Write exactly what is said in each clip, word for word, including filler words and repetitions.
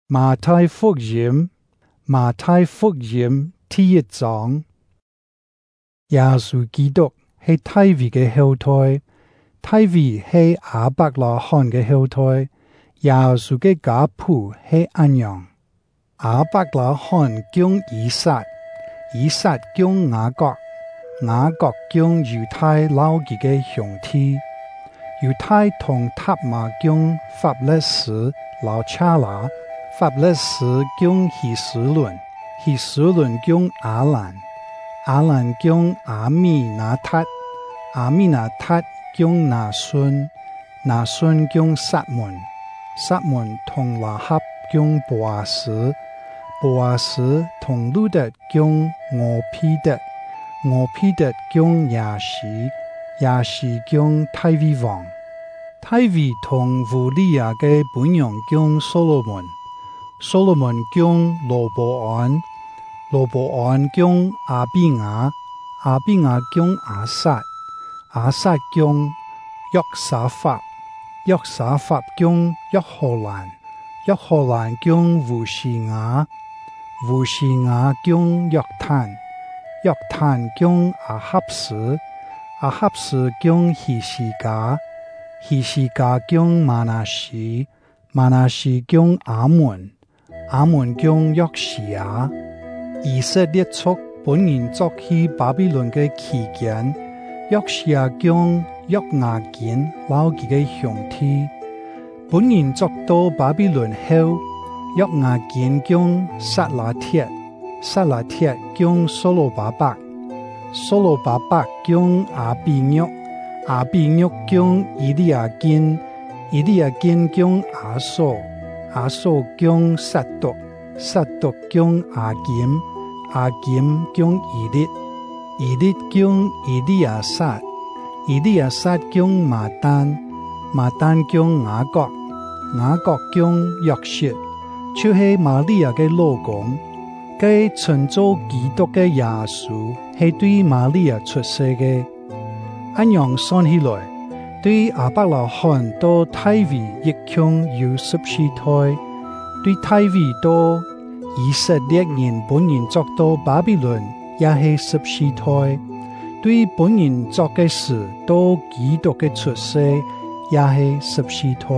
馬太福音，馬太福音第一章，耶穌基督係大衛嘅後代，大衛係亞伯拉罕嘅後代，耶穌嘅家譜係咁樣。亞伯拉罕供以撒，以撒供雅各，雅各供猶太老幾嘅兄弟，猶太同塔瑪供法勒斯老查拉，法勒斯供希斯倫，希斯倫供亞蘭，亞蘭供亞米拿塔，亞米拿塔供拿順，拿順供撒門，撒門同拉合供波阿斯，波阿斯同路得供俄毗得，俄毗得供亞西，亞西供大衛王，大衛同烏利亞嘅本樣供所羅門，所羅門供羅波安，羅波安供亞比雅，亞比雅供亞撒，亞撒供約沙法，約沙法供約荷蘭，約荷蘭供烏西雅，烏西雅供約坦，約坦供亞哈斯，亞哈斯供希西家，希西家供瑪拿西，瑪拿西供亞門，亞門供約西亞。以色列族本人作去巴比倫嘅期間，約西亞供約雅斤老幾嘅兄弟，本人作到巴比倫後，約雅斤供撒拉鐵，撒拉鐵供所羅巴伯，所羅巴伯供亞比約，亞比約供以利亞斤，以利亞斤供亞索，亞索供撒督，撒督供亞金，亞金供以利，以利供以利亞撒，以利亞撒供馬丹，馬丹供雅各，雅各供約瑟，就是瑪利亞嘅老公。佢創造基督嘅耶穌係對瑪利亞出世嘅。按樣算起來，對亞伯拉罕到大衛一共有十四胎，對大衛到以色列人本人作到巴比倫也係十四胎，對本人作嘅事到基督嘅出世也係十四胎。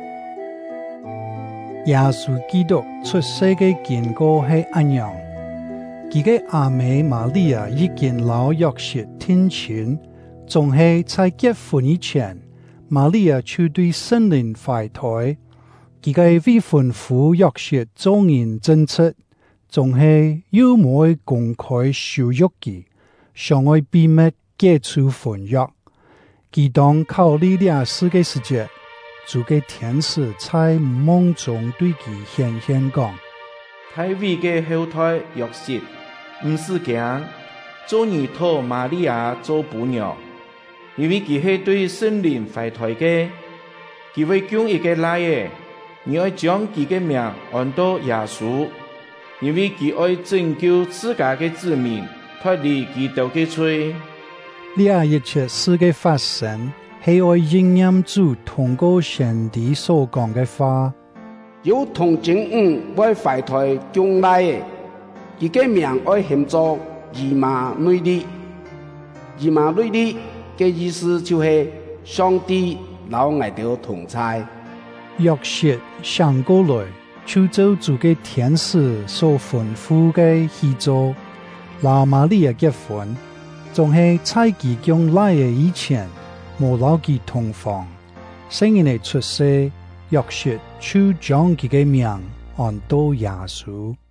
耶穌基督出世嘅經過係咁樣，佢嘅阿妹瑪利亞已經老約瑟天親，仲係在結婚以前，瑪利亞就對聖靈懷胎。佢嘅未婚夫約瑟做人正直，仲係又冇公開羞辱佢，想愛秘密解除婚約。佢當考慮了事嘅時節，主嘅天使在夢中對佢顯現講： 大衛嘅後代約瑟，唔使驚，做兒討瑪利亞做伴娘，因為佢係對聖靈懷胎嘅，佢會將一個來嘅，你愛將佢嘅名按到耶穌，因為佢愛拯救自家嘅子民，脫離基督嘅罪。 呢一切事嘅發生，係愛應驗主通過先知所講嘅話。 有童貞女愛懷胎將來嘅，佢嘅名愛喊做以馬內利。以馬內利嘅意思就係上帝老愛到同在。 約瑟想過來，就照主嘅天使所吩咐嘅去做，拉瑪利亞結婚，仲係在佢將來嘅以前，無老佢同房。聖人嘅出世，約瑟就將佢嘅名按到耶穌。